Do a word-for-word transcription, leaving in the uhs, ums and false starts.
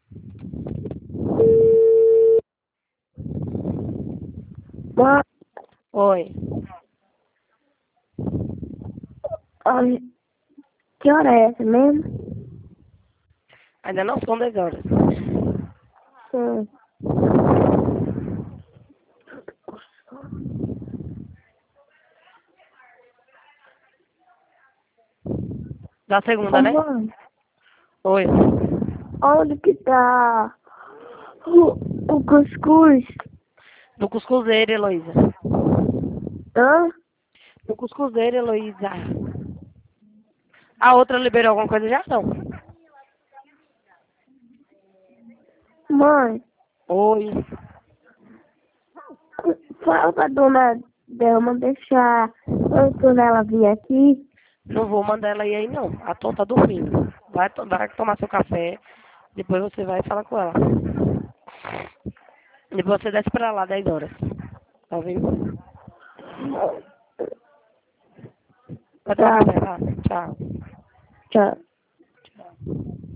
Mãe, Oi. olha, que hora é essa mesmo? Ainda não são dez horas. Sim. Da Ô, segunda, né? mãe, Oi. onde que tá o, o cuscuz? No cuscuzeiro, Heloísa. Hã? No cuscuzeiro, Heloísa. A outra liberou alguma coisa já? Não. Mãe, Oi. fala pra dona Delma deixar quando ela vir aqui. Não vou mandar ela ir aí, não. A Tom tá dormindo. Vai, to- vai tomar seu café. Depois você vai falar com ela. Depois você desce pra lá, dez horas. Tá ouvindo? Vai tomar Tchau, café, tá? Tchau. tchau. Tchau.